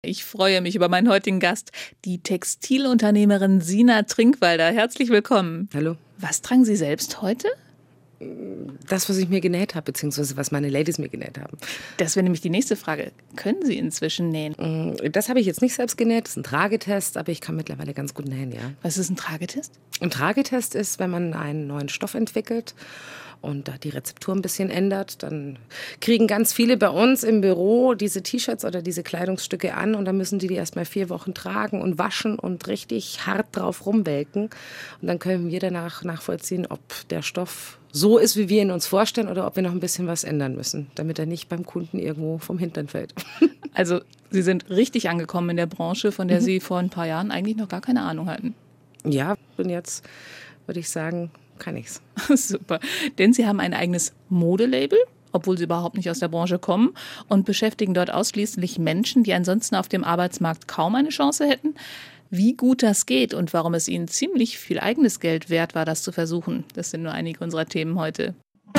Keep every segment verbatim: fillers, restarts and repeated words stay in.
Ich freue mich über meinen heutigen Gast, die Textilunternehmerin Sina Trinkwalder. Herzlich willkommen. Hallo. Was tragen Sie selbst heute? Das, was ich mir genäht habe, beziehungsweise was meine Ladies mir genäht haben. Das wäre nämlich die nächste Frage. Können Sie inzwischen nähen? Das habe ich jetzt nicht selbst genäht, das ist ein Tragetest, aber ich kann mittlerweile ganz gut nähen, ja. Was ist ein Tragetest? Ein Tragetest ist, wenn man einen neuen Stoff entwickelt und da die Rezeptur ein bisschen ändert, dann kriegen ganz viele bei uns im Büro diese T-Shirts oder diese Kleidungsstücke an und dann müssen die die erst mal vier Wochen tragen und waschen und richtig hart drauf rumwelken. Und dann können wir danach nachvollziehen, ob der Stoff so ist, wie wir ihn uns vorstellen oder ob wir noch ein bisschen was ändern müssen, damit er nicht beim Kunden irgendwo vom Hintern fällt. Also Sie sind richtig angekommen in der Branche, von der mhm. Sie vor ein paar Jahren eigentlich noch gar keine Ahnung hatten. Ja, und jetzt würde ich sagen, kann ich's. Super, denn Sie haben ein eigenes Modelabel, obwohl Sie überhaupt nicht aus der Branche kommen und beschäftigen dort ausschließlich Menschen, die ansonsten auf dem Arbeitsmarkt kaum eine Chance hätten. Wie gut das geht und warum es Ihnen ziemlich viel eigenes Geld wert war, das zu versuchen, das sind nur einige unserer Themen heute.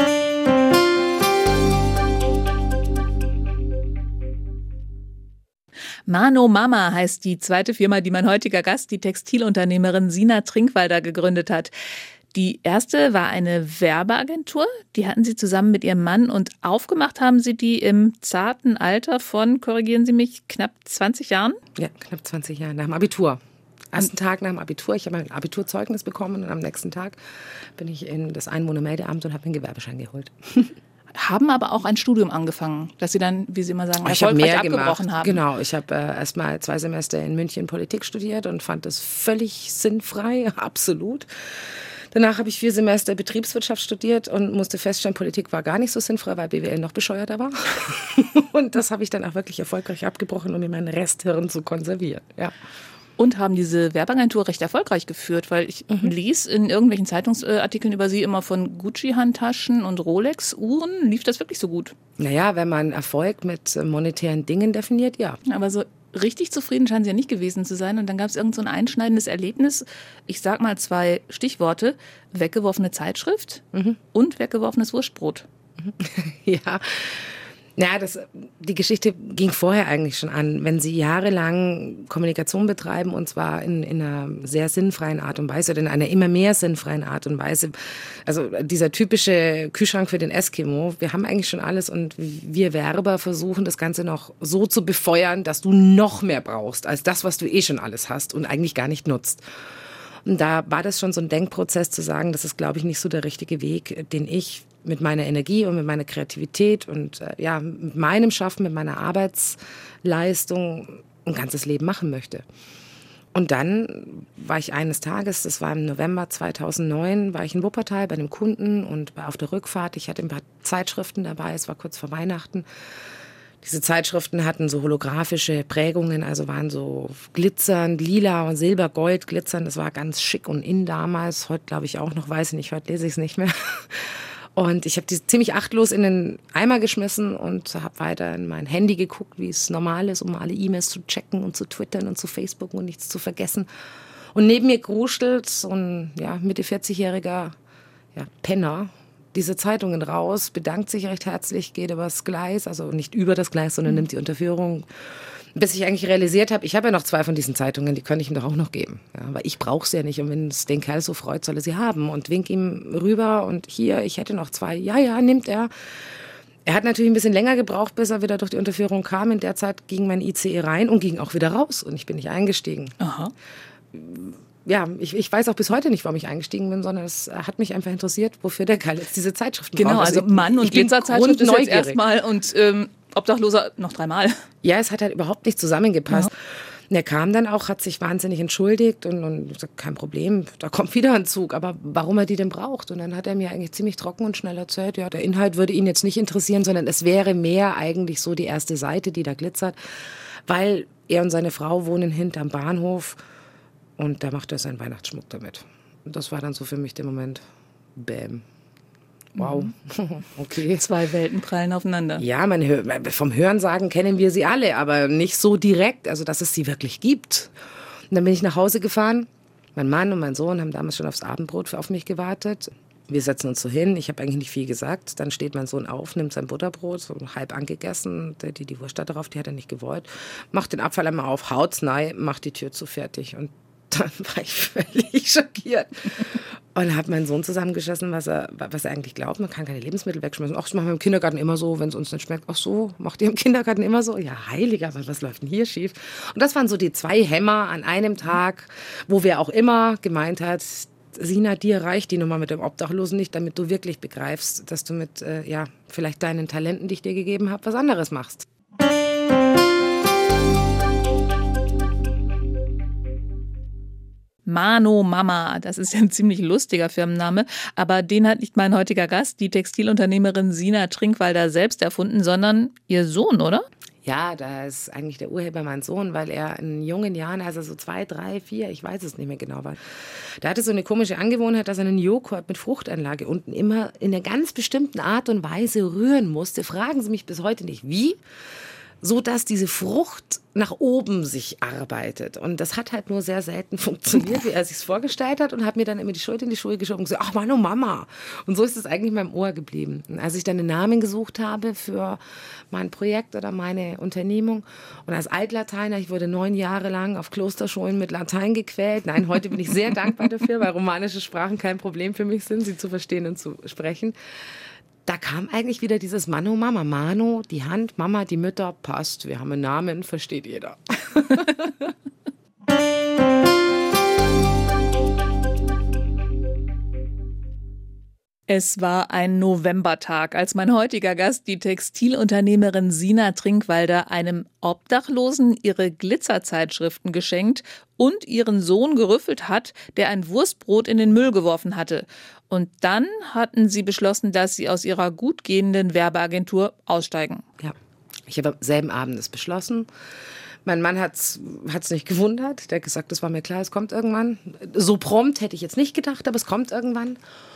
Mano Mama heißt die zweite Firma, die mein heutiger Gast, die Textilunternehmerin Sina Trinkwalder, gegründet hat. Die erste war eine Werbeagentur, die hatten Sie zusammen mit Ihrem Mann und aufgemacht haben Sie die im zarten Alter von, korrigieren Sie mich, knapp zwanzig Jahren? Ja, knapp zwanzig Jahre, nach dem Abitur. Ersten Tag nach dem Abitur, ich habe mein Abiturzeugnis bekommen und am nächsten Tag bin ich in das Einwohnermeldeamt und habe den Gewerbeschein geholt. Haben aber auch ein Studium angefangen, das Sie dann, wie Sie immer sagen, ich erfolgreich hab mehr abgebrochen gemacht. haben. Genau, ich habe äh, erst mal zwei Semester in München Politik studiert und fand das völlig sinnfrei, absolut. Danach habe ich vier Semester Betriebswirtschaft studiert und musste feststellen, Politik war gar nicht so sinnfrei, weil B W L noch bescheuerter war. Und das habe ich dann auch wirklich erfolgreich abgebrochen, um mir mein Resthirn zu konservieren. Ja. Und haben diese Werbeagentur recht erfolgreich geführt, weil ich mhm. ließ in irgendwelchen Zeitungsartikeln über Sie immer von Gucci-Handtaschen und Rolex-Uhren. Lief das wirklich so gut? Naja, wenn man Erfolg mit monetären Dingen definiert, ja. Aber so richtig zufrieden scheinen Sie ja nicht gewesen zu sein. Und dann gab es irgend so ein einschneidendes Erlebnis. Ich sag mal zwei Stichworte. Weggeworfene Zeitschrift mhm. und weggeworfenes Wurstbrot. Ja, ja, das, die Geschichte ging vorher eigentlich schon an. Wenn Sie jahrelang Kommunikation betreiben, und zwar in, in einer sehr sinnfreien Art und Weise oder in einer immer mehr sinnfreien Art und Weise. Also dieser typische Kühlschrank für den Eskimo, wir haben eigentlich schon alles und wir Werber versuchen das Ganze noch so zu befeuern, dass du noch mehr brauchst als das, was du eh schon alles hast und eigentlich gar nicht nutzt. Und da war das schon so ein Denkprozess zu sagen, das ist, glaube ich, nicht so der richtige Weg, den ich mit meiner Energie und mit meiner Kreativität und äh, ja, mit meinem Schaffen, mit meiner Arbeitsleistung ein ganzes Leben machen möchte. Und dann war ich eines Tages, das war im November zweitausendneun, war ich in Wuppertal bei einem Kunden und war auf der Rückfahrt. Ich hatte ein paar Zeitschriften dabei, es war kurz vor Weihnachten. Diese Zeitschriften hatten so holographische Prägungen, also waren so glitzernd, lila und silber, gold glitzernd. Das war ganz schick und in damals, heute glaube ich auch noch, weiß ich nicht, heute lese ich es nicht mehr. Und ich habe die ziemlich achtlos in den Eimer geschmissen und habe weiter in mein Handy geguckt, wie es normal ist, um alle E-Mails zu checken und zu twittern und zu Facebooken und nichts zu vergessen. Und neben mir gruschelt so ein ja, Mitte vierzig-jähriger ja, Penner diese Zeitungen raus, bedankt sich recht herzlich, geht übers Gleis, also nicht über das Gleis, sondern nimmt die Unterführung. Bis ich eigentlich realisiert habe, ich habe ja noch zwei von diesen Zeitungen, die könnte ich ihm doch auch noch geben. Ja, weil ich brauche sie ja nicht und wenn es den Kerl so freut, soll er sie haben. Und wink ihm rüber und hier, ich hätte noch zwei. Ja, ja, nimmt er. Er hat natürlich ein bisschen länger gebraucht, bis er wieder durch die Unterführung kam. In der Zeit ging mein I C E rein und ging auch wieder raus und ich bin nicht eingestiegen. Aha. Ja, ich, ich weiß auch bis heute nicht, warum ich eingestiegen bin, sondern es hat mich einfach interessiert, wofür der Kerl jetzt diese Zeitschriften genau, braucht. Genau, also Mann und Glitzerzeitschrift ist jetzt erstmal und ähm, Obdachloser noch dreimal. Ja, es hat halt überhaupt nicht zusammengepasst. Ja. Und er kam dann auch, hat sich wahnsinnig entschuldigt und, und gesagt, kein Problem, da kommt wieder ein Zug, aber warum er die denn braucht? Und dann hat er mir eigentlich ziemlich trocken und schnell erzählt, ja, der Inhalt würde ihn jetzt nicht interessieren, sondern es wäre mehr eigentlich so die erste Seite, die da glitzert, weil er und seine Frau wohnen hinterm Bahnhof und da macht er seinen Weihnachtsschmuck damit. Und das war dann so für mich der Moment, bäm. Wow, okay. Zwei Welten prallen aufeinander. Ja, man hör, vom Hörensagen kennen wir sie alle, aber nicht so direkt, also dass es sie wirklich gibt. Und dann bin ich nach Hause gefahren. Mein Mann und mein Sohn haben damals schon aufs Abendbrot auf mich gewartet. Wir setzen uns so hin, ich habe eigentlich nicht viel gesagt. Dann steht mein Sohn auf, nimmt sein Butterbrot, so halb angegessen. Die, die Wurst da drauf, die hat er nicht gewollt. Macht den Abfall einmal auf, haut's rein, macht die Tür zu, fertig. Und dann war ich völlig schockiert. Und habe meinen Sohn zusammengeschissen, was er, was er eigentlich glaubt. Man kann keine Lebensmittel wegschmeißen. Ach, das machen wir im Kindergarten immer so, wenn es uns nicht schmeckt. Ach so, macht ihr im Kindergarten immer so? Ja, heiliger, was läuft denn hier schief? Und das waren so die zwei Hämmer an einem Tag, wo wer auch immer gemeint hat, Sina, dir reicht die Nummer mit dem Obdachlosen nicht, damit du wirklich begreifst, dass du mit äh, ja, vielleicht deinen Talenten, die ich dir gegeben habe, was anderes machst. Mano Mama, das ist ja ein ziemlich lustiger Firmenname, aber den hat nicht mein heutiger Gast, die Textilunternehmerin Sina Trinkwalder, selbst erfunden, sondern ihr Sohn, oder? Ja, da ist eigentlich der Urheber mein Sohn, weil er in jungen Jahren, also so zwei, drei, vier, ich weiß es nicht mehr genau war, der hatte so eine komische Angewohnheit, dass er einen Joghurt mit Fruchteinlage unten immer in einer ganz bestimmten Art und Weise rühren musste. Fragen Sie mich bis heute nicht, wie? So dass diese Frucht nach oben sich arbeitet. Und das hat halt nur sehr selten funktioniert, wie er sich vorgestellt hat, und hat mir dann immer die Schuld in die Schuhe geschoben und gesagt, ach Mann, oh Mama. Und so ist es eigentlich in meinem Ohr geblieben. Und als ich dann einen Namen gesucht habe für mein Projekt oder meine Unternehmung und als Altlateiner, ich wurde neun Jahre lang auf Klosterschulen mit Latein gequält. Nein, heute bin ich sehr dankbar dafür, weil romanische Sprachen kein Problem für mich sind, sie zu verstehen und zu sprechen. Da kam eigentlich wieder dieses Mano, Mama. Mano, die Hand, Mama, die Mütter, passt. Wir haben einen Namen, versteht jeder. Es war ein Novembertag, als mein heutiger Gast, die Textilunternehmerin Sina Trinkwalder, einem Obdachlosen ihre Glitzerzeitschriften geschenkt und ihren Sohn gerüffelt hat, der ein Wurstbrot in den Müll geworfen hatte. Und dann hatten sie beschlossen, dass sie aus ihrer gut gehenden Werbeagentur aussteigen. Ja, ich habe am selben Abend das beschlossen. Mein Mann hat es nicht gewundert. Der hat gesagt, das war mir klar, es kommt irgendwann. So prompt hätte ich jetzt nicht gedacht, aber es kommt irgendwann.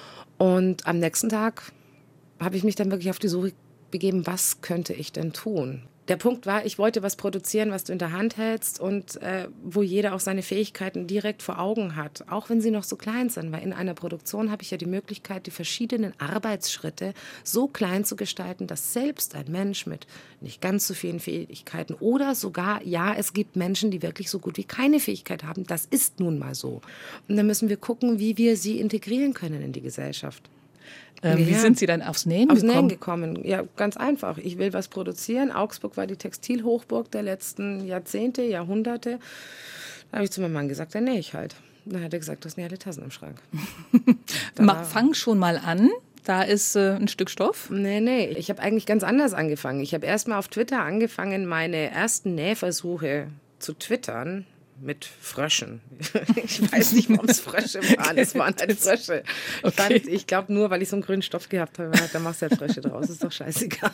Und am nächsten Tag habe ich mich dann wirklich auf die Suche begeben, was könnte ich denn tun? Der Punkt war, ich wollte was produzieren, was du in der Hand hältst und äh, wo jeder auch seine Fähigkeiten direkt vor Augen hat, auch wenn sie noch so klein sind. Weil in einer Produktion habe ich ja die Möglichkeit, die verschiedenen Arbeitsschritte so klein zu gestalten, dass selbst ein Mensch mit nicht ganz so vielen Fähigkeiten oder sogar, ja, es gibt Menschen, die wirklich so gut wie keine Fähigkeit haben. Das ist nun mal so. Und dann müssen wir gucken, wie wir sie integrieren können in die Gesellschaft. Ähm, ja. Wie sind Sie dann aufs Nähen aufs gekommen? Nähen gekommen? Ja, ganz einfach. Ich will was produzieren. Augsburg war die Textilhochburg der letzten Jahrzehnte, Jahrhunderte. Da habe ich zu meinem Mann gesagt, dann nähe ich halt. Dann hat er gesagt, du hast nicht alle Tassen im Schrank. Mach, fang schon mal an. Da ist äh, ein Stück Stoff. Nee, nee. Ich habe eigentlich ganz anders angefangen. Ich habe erst mal auf Twitter angefangen, meine ersten Nähversuche zu twittern. Mit Fröschen. Ich weiß nicht, warum es Frösche waren. Es waren halt Frösche. Okay. Ich, ich glaube nur, weil ich so einen grünen Stoff gehabt habe, da machst du halt Frösche draus. Ist doch scheißegal.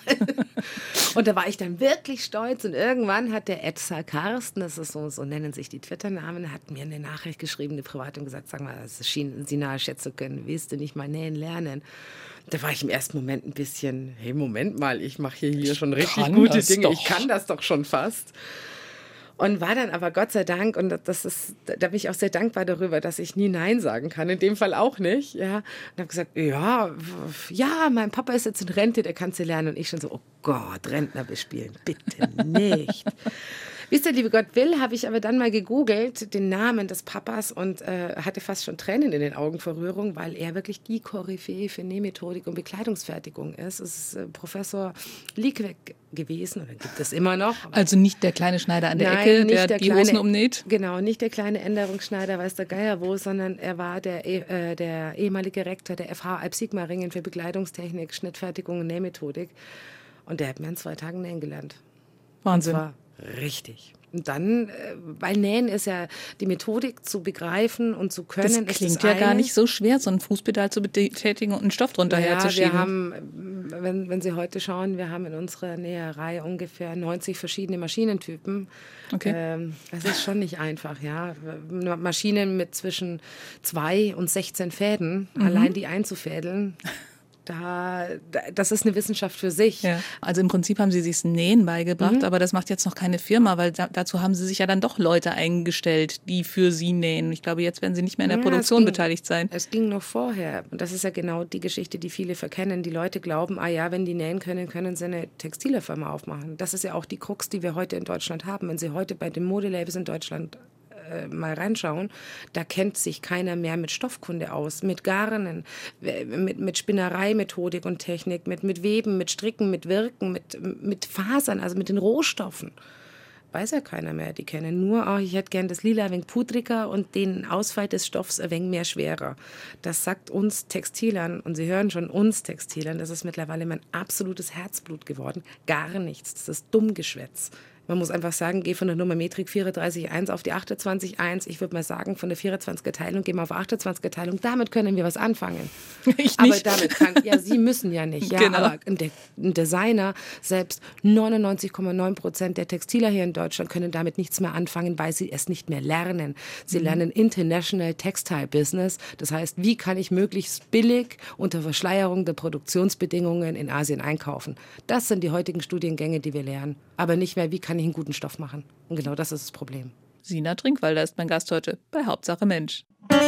Und da war ich dann wirklich stolz. Und irgendwann hat der Edsa Karsten, das ist so, so nennen sich die Twitter-Namen, hat mir eine Nachricht geschrieben, eine private, und gesagt, sag mal, das schien Sie nahe schätzen können. Willst du nicht mal nähen lernen? Da war ich im ersten Moment ein bisschen, hey, Moment mal, ich mache hier, hier schon richtig gute Dinge. Doch. Ich kann das doch schon fast. Und war dann aber Gott sei Dank, und das ist, da bin ich auch sehr dankbar darüber, dass ich nie Nein sagen kann, in dem Fall auch nicht. Ja. Und habe gesagt, ja, ja, mein Papa ist jetzt in Rente, der kann sie lernen. Und ich schon so, oh Gott, Rentner bespielen, bitte nicht. Wie es der liebe Gott will, habe ich aber dann mal gegoogelt, den Namen des Papas, und äh, hatte fast schon Tränen in den Augen vor Rührung, weil er wirklich die Koryphäe für Nähmethodik und Bekleidungsfertigung ist. Es ist äh, Professor Liekweg gewesen, oder gibt es immer noch. Also nicht der kleine Schneider an der Nein, Ecke, nicht der, der die kleine, Hosen umnäht? Genau, nicht der kleine Änderungsschneider, weiß der Geier wo, sondern er war der, äh, der ehemalige Rektor der F H Alp-Sigmaringen für Bekleidungstechnik, Schnittfertigung und Nähmethodik. Und der hat mir in zwei Tagen nähen gelernt. Wahnsinn. Und zwar richtig. Und dann, weil Nähen ist ja die Methodik zu begreifen und zu können. Das klingt ist das ja eine. Gar nicht so schwer, so ein Fußpedal zu betätigen und einen Stoff drunter ja, herzuschieben. Wir haben, wenn, wenn Sie heute schauen, wir haben in unserer Näherei ungefähr neunzig verschiedene Maschinentypen. Okay. Ähm, das ist schon nicht einfach, ja. Maschinen mit zwischen zwei und sechzehn Fäden, mhm. allein die einzufädeln. Da, das ist eine Wissenschaft für sich. Ja. Also im Prinzip haben Sie sich das Nähen beigebracht, mhm. aber das macht jetzt noch keine Firma, weil da, dazu haben Sie sich ja dann doch Leute eingestellt, die für Sie nähen. Ich glaube, jetzt werden Sie nicht mehr in der ja, Produktion ging, beteiligt sein. Es ging noch vorher. Und das ist ja genau die Geschichte, die viele verkennen. Die Leute glauben, ah ja, wenn die nähen können, können sie eine Textilfirma aufmachen. Das ist ja auch die Krux, die wir heute in Deutschland haben. Wenn Sie heute bei den Modelabels in Deutschland mal reinschauen, da kennt sich keiner mehr mit Stoffkunde aus, mit Garnen, mit, mit Spinnereimethodik und Technik, mit, mit Weben, mit Stricken, mit Wirken, mit, mit Fasern, also mit den Rohstoffen. Weiß ja keiner mehr. Die kennen nur, oh, ich hätte gern das Lila ein wenig pudriger und den Ausfall des Stoffs ein wenig mehr schwerer. Das sagt uns Textilern, und Sie hören schon uns Textilern, das ist mittlerweile mein absolutes Herzblut geworden. Gar nichts. Das ist Dummgeschwätz. Man muss einfach sagen, geh von der Nummer Metrik vierunddreißig Komma eins auf die achtundzwanzig Komma eins. Ich würde mal sagen, von der vierundzwanziger Teilung gehen wir auf achtundzwanziger Teilung. Damit können wir was anfangen. Ich aber nicht. damit kann, ja, Sie müssen ja nicht. Ja, genau. Aber ein, De- ein Designer, selbst neunundneunzig Komma neun Prozent der Textiler hier in Deutschland können damit nichts mehr anfangen, weil sie es nicht mehr lernen. Sie mhm. lernen International Textile Business. Das heißt, wie kann ich möglichst billig unter Verschleierung der Produktionsbedingungen in Asien einkaufen? Das sind die heutigen Studiengänge, die wir lernen. Aber nicht mehr, wie kann ich einen guten Stoff machen. Und genau das ist das Problem. Sina Trinkwalder ist mein Gast heute bei Hauptsache Mensch.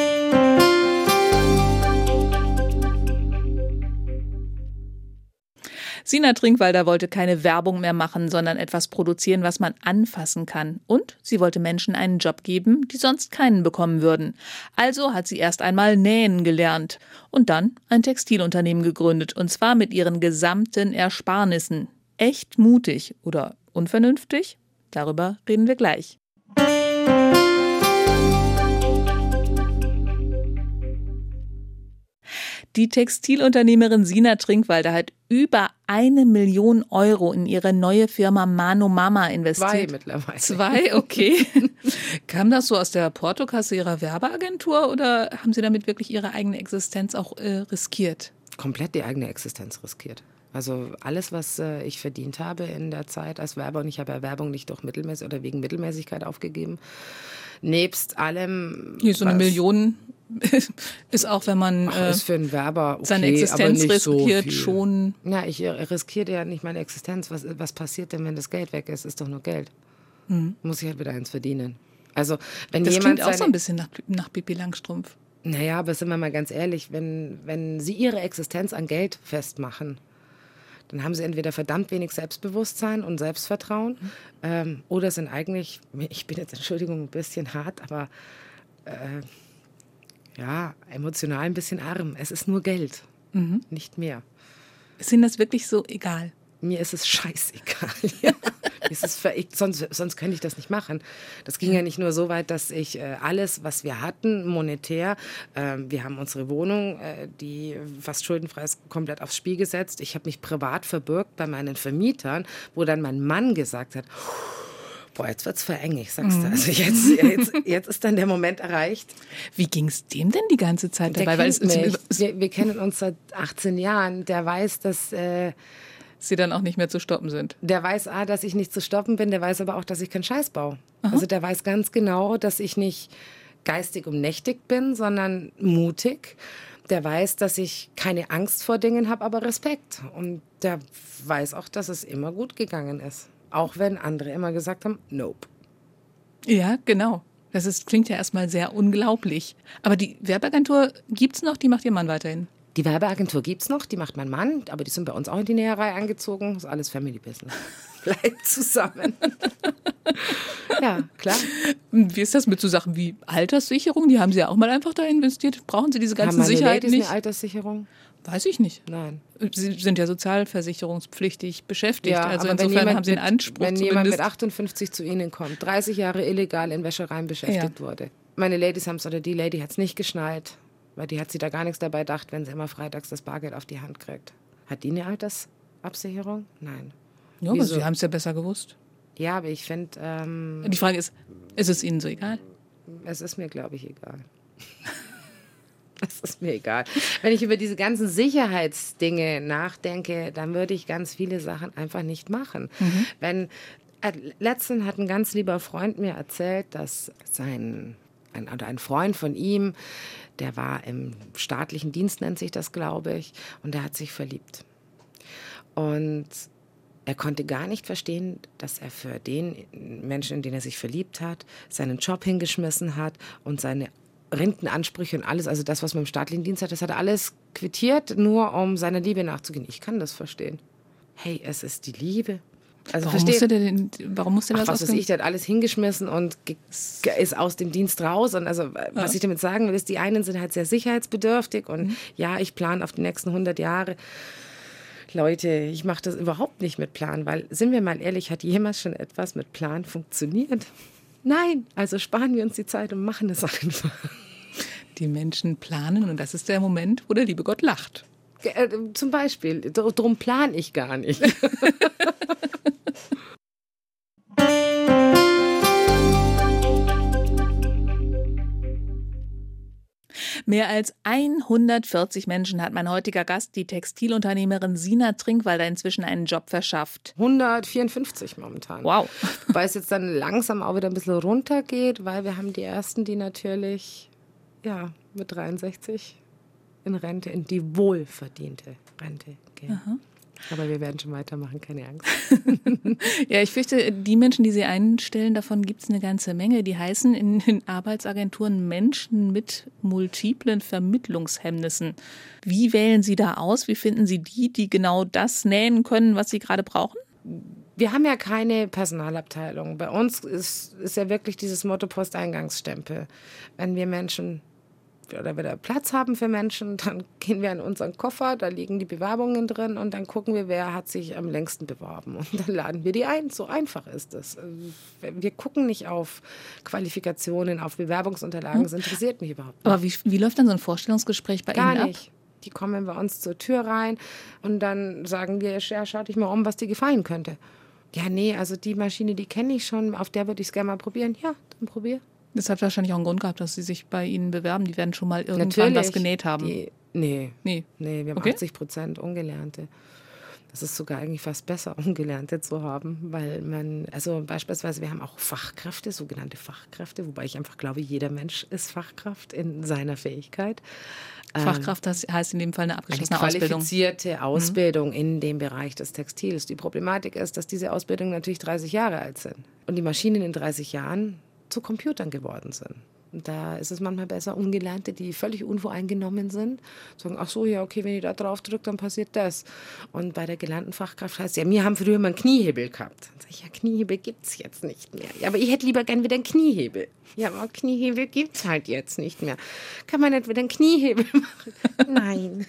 Sina Trinkwalder wollte keine Werbung mehr machen, sondern etwas produzieren, was man anfassen kann. Und sie wollte Menschen einen Job geben, die sonst keinen bekommen würden. Also hat sie erst einmal nähen gelernt und dann ein Textilunternehmen gegründet. Und zwar mit ihren gesamten Ersparnissen. Echt mutig oder unvernünftig? Darüber reden wir gleich. Die Textilunternehmerin Sina Trinkwalder hat über eine Million Euro in ihre neue Firma Mano Mama investiert. Zwei mittlerweile. Zwei, okay. Kam das so aus der Portokasse Ihrer Werbeagentur oder haben Sie damit wirklich Ihre eigene Existenz auch äh, riskiert? Komplett die eigene Existenz riskiert. Also alles, was äh, ich verdient habe in der Zeit als Werber, und ich habe ja Werbung nicht durch Mittelmäßig oder wegen Mittelmäßigkeit aufgegeben, nebst allem... Hier so eine Million ist auch, wenn man Ach, ist für einen Werber okay, seine Existenz aber nicht riskiert, so schon... Ja, ich riskiere ja nicht meine Existenz. Was, was passiert denn, wenn das Geld weg ist? Ist doch nur Geld. Mhm. Muss ich halt wieder eins verdienen. Also, wenn das jemand klingt auch seine, so ein bisschen nach, nach Pippi Langstrumpf. Naja, aber sind wir mal ganz ehrlich, wenn, wenn Sie Ihre Existenz an Geld festmachen, dann haben sie entweder verdammt wenig Selbstbewusstsein und Selbstvertrauen mhm. ähm, oder sind eigentlich, ich bin jetzt, Entschuldigung, ein bisschen hart, aber äh, ja, emotional ein bisschen arm. Es ist nur Geld, mhm. nicht mehr. Ist Ihnen das wirklich so egal? Mir ist es scheißegal. Ja. Es ist verrückt, sonst, sonst könnte ich das nicht machen. Das ging ja nicht nur so weit, dass ich äh, alles, was wir hatten, monetär, äh, wir haben unsere Wohnung, äh, die fast schuldenfrei ist, komplett aufs Spiel gesetzt. Ich habe mich privat verbürgt bei meinen Vermietern, wo dann mein Mann gesagt hat, boah, jetzt wird's vereng, ich sag's dir. Also jetzt, jetzt, jetzt ist dann der Moment erreicht. Wie ging's dem denn die ganze Zeit dabei? Weil es, es, wir, wir kennen uns seit achtzehn Jahren. Der weiß, dass... Äh, Sie dann auch nicht mehr zu stoppen sind. Der weiß, ah, dass ich nicht zu stoppen bin, der weiß aber auch, dass ich keinen Scheiß baue. Aha. Also der weiß ganz genau, dass ich nicht geistig umnächtigt bin, sondern mutig. Der weiß, dass ich keine Angst vor Dingen habe, aber Respekt. Und der weiß auch, dass es immer gut gegangen ist. Auch wenn andere immer gesagt haben, nope. Ja, genau. Das ist, klingt ja erstmal sehr unglaublich. Aber die Werbeagentur gibt's noch, die macht Ihr Mann weiterhin? Die Werbeagentur gibt's noch, die macht mein Mann, aber die sind bei uns auch in die Näherei eingezogen. Das ist alles Family Business. Bleibt zusammen. Ja, klar. Wie ist das mit so Sachen wie Alterssicherung? Die haben Sie ja auch mal einfach da investiert. Brauchen Sie diese ganzen haben meine Sicherheiten Ladies nicht? Eine Alterssicherung? Weiß ich nicht. Nein. Sie sind ja sozialversicherungspflichtig beschäftigt. Ja, also aber insofern wenn haben Sie einen Anspruch. Wenn zumindest. jemand mit achtundfünfzig zu Ihnen kommt, dreißig Jahre illegal in Wäschereien beschäftigt ja. wurde. Meine Ladies haben es, oder die Lady hat es nicht geschnallt. Weil die hat sie da gar nichts dabei gedacht, wenn sie immer freitags das Bargeld auf die Hand kriegt. Hat die eine Altersabsicherung? Nein. Ja, aber Sie haben es ja besser gewusst. Ja, aber ich finde... Ähm, die Frage ist, ist es Ihnen so egal? Es ist mir, glaube ich, egal. Es ist mir egal. Wenn ich über diese ganzen Sicherheitsdinge nachdenke, dann würde ich ganz viele Sachen einfach nicht machen. Mhm. Wenn, äh, letztens hat ein ganz lieber Freund mir erzählt, dass sein... ein, oder ein Freund von ihm, der war im staatlichen Dienst, nennt sich das, glaube ich, und der hat sich verliebt. Und er konnte gar nicht verstehen, dass er für den Menschen, in den er sich verliebt hat, seinen Job hingeschmissen hat und seine Rentenansprüche und alles, also das, was man im staatlichen Dienst hat, das hat er alles quittiert, nur um seiner Liebe nachzugehen. Ich kann das verstehen. Hey, es ist die Liebe. Also warum musste der denn, warum musste der Ach, das was weiß ausgeben? ich, der hat alles hingeschmissen und ge- ge- ist aus dem Dienst raus. Und also, was Ja. ich damit sagen will, ist, die einen sind halt sehr sicherheitsbedürftig und mhm. ja, ich plane auf die nächsten hundert Jahre. Leute, ich mache das überhaupt nicht mit Plan, weil, sind wir mal ehrlich, hat jemals schon etwas mit Plan funktioniert? Nein, also sparen wir uns die Zeit und machen es einfach. Die Menschen planen und das ist der Moment, wo der liebe Gott lacht. Äh, zum Beispiel, darum plane ich gar nicht. Mehr als hundertvierzig Menschen hat mein heutiger Gast, die Textilunternehmerin Sina Trinkwalder, inzwischen einen Job verschafft. hundertvierundfünfzig momentan. Wow. Wobei es jetzt dann langsam auch wieder ein bisschen runtergeht, weil wir haben die Ersten, die natürlich ja, mit dreiundsechzig in Rente, in die wohlverdiente Rente gehen. Aha. Aber wir werden schon weitermachen, keine Angst. Ja, ich fürchte, die Menschen, die Sie einstellen, davon gibt es eine ganze Menge. Die heißen in den Arbeitsagenturen Menschen mit multiplen Vermittlungshemmnissen. Wie wählen Sie da aus? Wie finden Sie die, die genau das nähen können, was Sie gerade brauchen? Wir haben ja keine Personalabteilung. Bei uns ist, ist ja wirklich dieses Motto Posteingangsstempel. Wenn wir Menschen oder wir da Platz haben für Menschen, dann gehen wir in unseren Koffer, da liegen die Bewerbungen drin und dann gucken wir, wer hat sich am längsten beworben. Und dann laden wir die ein. So einfach ist es. Wir gucken nicht auf Qualifikationen, auf Bewerbungsunterlagen. Das interessiert mich überhaupt nicht. Aber wie, wie läuft dann so ein Vorstellungsgespräch bei Gar Ihnen ab? nicht. Die kommen bei uns zur Tür rein und dann sagen wir, ja, schau dich mal um, was dir gefallen könnte. Ja, nee, also die Maschine, die kenne ich schon, auf der würde ich es gerne mal probieren. Ja, dann probier. Das hat wahrscheinlich auch einen Grund gehabt, dass Sie sich bei Ihnen bewerben. Die werden schon mal irgendwann Natürlich, was genäht haben. Die, nee, nee, nee, wir haben okay. achtzig Prozent Ungelernte. Das ist sogar eigentlich fast besser, Ungelernte zu haben, weil man, also beispielsweise, wir haben auch Fachkräfte, sogenannte Fachkräfte, wobei ich einfach glaube, jeder Mensch ist Fachkraft in seiner Fähigkeit. Fachkraft, das heißt in dem Fall eine abgeschlossene eine Ausbildung. qualifizierte Ausbildung mhm. in dem Bereich des Textils. Die Problematik ist, dass diese Ausbildungen natürlich dreißig Jahre alt sind und die Maschinen in dreißig Jahren zu Computern geworden sind. Und da ist es manchmal besser, Ungelernte, die völlig unvoreingenommen sind, sagen, ach so, ja, okay, wenn ich da drauf drücke, dann passiert das. Und bei der gelernten Fachkraft heißt ja, wir haben früher mal einen Kniehebel gehabt. Dann sage ich, ja, Kniehebel gibt es jetzt nicht mehr. Ja, aber ich hätte lieber gern wieder einen Kniehebel. Ja, aber Kniehebel gibt es halt jetzt nicht mehr. Kann man nicht wieder einen Kniehebel machen? Nein.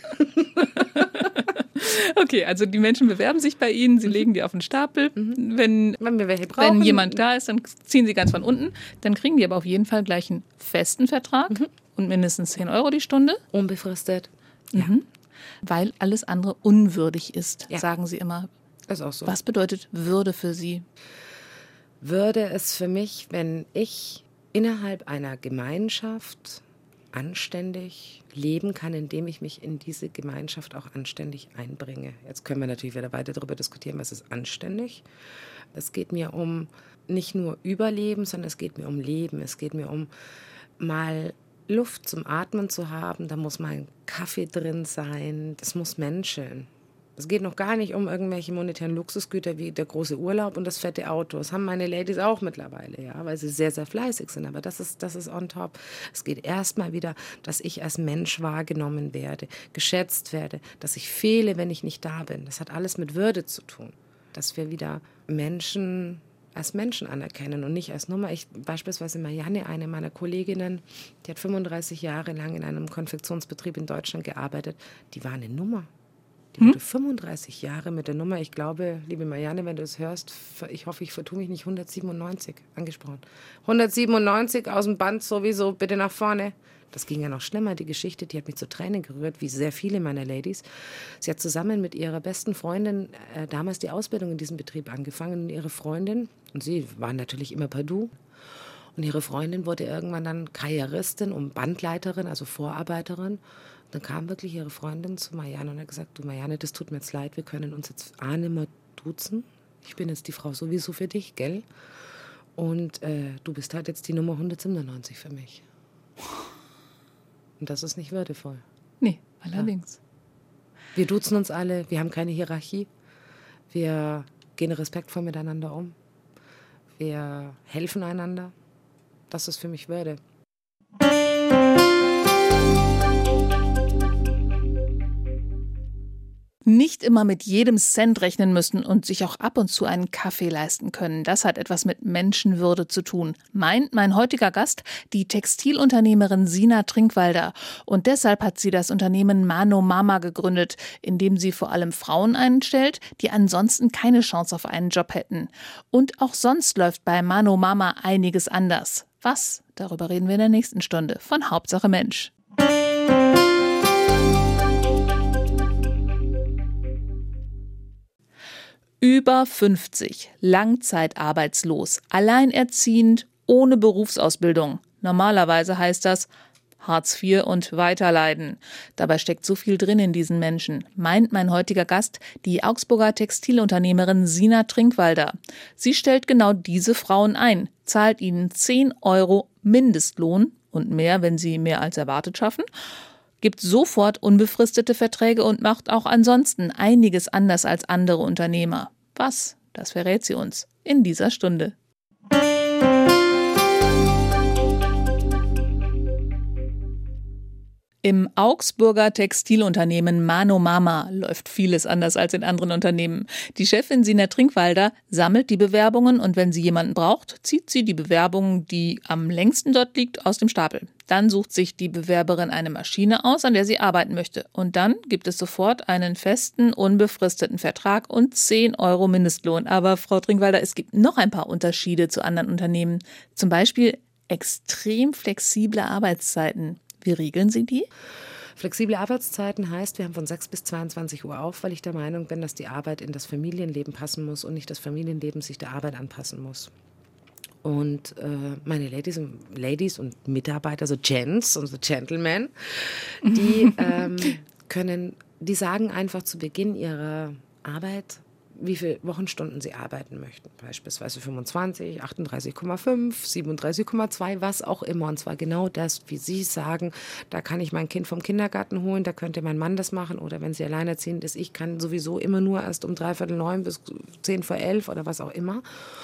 Okay, also die Menschen bewerben sich bei Ihnen, Sie legen die auf den Stapel. Mhm. Wenn, wenn, wir welche brauchen, wenn jemand da ist, dann ziehen Sie ganz von unten. Dann kriegen die aber auf jeden Fall gleich einen festen Vertrag mhm. und mindestens zehn Euro die Stunde. Unbefristet. Mhm. Ja. Weil alles andere unwürdig ist, ja. sagen Sie immer. Ist auch so. Was bedeutet Würde für Sie? Würde es für mich, wenn ich innerhalb einer Gemeinschaft anständig leben kann, indem ich mich in diese Gemeinschaft auch anständig einbringe. Jetzt können wir natürlich wieder weiter darüber diskutieren, was ist anständig. Es geht mir um nicht nur Überleben, sondern es geht mir um Leben. Es geht mir um mal Luft zum Atmen zu haben. Da muss mal ein Kaffee drin sein. Das muss menscheln. Es geht noch gar nicht um irgendwelche monetären Luxusgüter wie der große Urlaub und das fette Auto. Das haben meine Ladies auch mittlerweile, ja, weil sie sehr, sehr fleißig sind. Aber das ist, das ist on top. Es geht erstmal wieder, dass ich als Mensch wahrgenommen werde, geschätzt werde, dass ich fehle, wenn ich nicht da bin. Das hat alles mit Würde zu tun. Dass wir wieder Menschen als Menschen anerkennen und nicht als Nummer. Ich, beispielsweise Marianne, eine meiner Kolleginnen, die hat fünfunddreißig Jahre lang in einem Konfektionsbetrieb in Deutschland gearbeitet. Die war eine Nummer. Die wurde hm? fünfunddreißig Jahre mit der Nummer, ich glaube, liebe Marianne, wenn du es hörst, ich hoffe, ich vertue mich nicht, hundertsiebenundneunzig angesprochen. hundertsiebenundneunzig aus dem Band sowieso, bitte nach vorne. Das ging ja noch schlimmer, die Geschichte, die hat mich zu Tränen gerührt, wie sehr viele meiner Ladies. Sie hat zusammen mit ihrer besten Freundin äh, damals die Ausbildung in diesem Betrieb angefangen. Und ihre Freundin, und sie waren natürlich immer per Du, und ihre Freundin wurde irgendwann dann Karrieristin und Bandleiterin, also Vorarbeiterin. Dann kam wirklich ihre Freundin zu Marianne und hat gesagt, du Marianne, das tut mir jetzt leid, wir können uns jetzt A nicht mehr duzen. Ich bin jetzt die Frau sowieso für dich, gell? Und äh, du bist halt jetzt die Nummer hundertsiebenundneunzig für mich. Und das ist nicht würdevoll. Nee, allerdings. Ja. Wir duzen uns alle, wir haben keine Hierarchie. Wir gehen respektvoll miteinander um. Wir helfen einander. Das ist für mich Würde. Nicht immer mit jedem Cent rechnen müssen und sich auch ab und zu einen Kaffee leisten können. Das hat etwas mit Menschenwürde zu tun, meint mein heutiger Gast, die Textilunternehmerin Sina Trinkwalder. Und deshalb hat sie das Unternehmen Mano Mama gegründet, in dem sie vor allem Frauen einstellt, die ansonsten keine Chance auf einen Job hätten. Und auch sonst läuft bei Mano Mama einiges anders. Was? Darüber reden wir in der nächsten Stunde von Hauptsache Mensch. Über fünfzig, langzeitarbeitslos, alleinerziehend, ohne Berufsausbildung. Normalerweise heißt das Hartz vier und weiterleiden. Dabei steckt so viel drin in diesen Menschen, meint mein heutiger Gast, die Augsburger Textilunternehmerin Sina Trinkwalder. Sie stellt genau diese Frauen ein, zahlt ihnen zehn Euro Mindestlohn und mehr, wenn sie mehr als erwartet schaffen, gibt sofort unbefristete Verträge und macht auch ansonsten einiges anders als andere Unternehmer. Was? Das verrät sie uns in dieser Stunde. Im Augsburger Textilunternehmen Mano Mama läuft vieles anders als in anderen Unternehmen. Die Chefin Sina Trinkwalder sammelt die Bewerbungen und wenn sie jemanden braucht, zieht sie die Bewerbung, die am längsten dort liegt, aus dem Stapel. Dann sucht sich die Bewerberin eine Maschine aus, an der sie arbeiten möchte. Und dann gibt es sofort einen festen, unbefristeten Vertrag und zehn Euro Mindestlohn. Aber Frau Trinkwalder, es gibt noch ein paar Unterschiede zu anderen Unternehmen. Zum Beispiel extrem flexible Arbeitszeiten. Wie regeln Sie die? Flexible Arbeitszeiten heißt, wir haben von sechs bis zweiundzwanzig Uhr auf, weil ich der Meinung bin, dass die Arbeit in das Familienleben passen muss und nicht das Familienleben sich der Arbeit anpassen muss. Und äh, meine Ladies und, Ladies und Mitarbeiter, also Gents, also Gentlemen, die ähm, können, die sagen einfach zu Beginn ihrer Arbeit, wie viele Wochenstunden sie arbeiten möchten. Beispielsweise fünfundzwanzig, achtunddreißig Komma fünf, siebenunddreißig Komma zwei, was auch immer. Und zwar genau das, wie Sie sagen, da kann ich mein Kind vom Kindergarten holen, da könnte mein Mann das machen. Oder wenn sie alleinerziehend ist, ich kann sowieso immer nur erst um dreiviertel neun bis zehn vor elf oder was auch immer.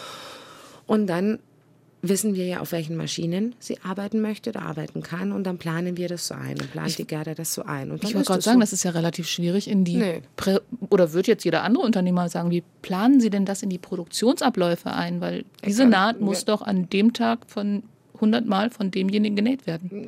Und dann wissen wir ja, auf welchen Maschinen sie arbeiten möchte oder arbeiten kann. Und dann planen wir das so ein. Dann plant ich, die Gerda das so ein. Und ich wollte gerade sagen, so. Das ist ja relativ schwierig in die... Nee. Prä- oder wird jetzt jeder andere Unternehmer sagen, wie planen Sie denn das in die Produktionsabläufe ein? Weil diese kann, Naht muss ja. doch an dem Tag von hundert Mal von demjenigen genäht werden.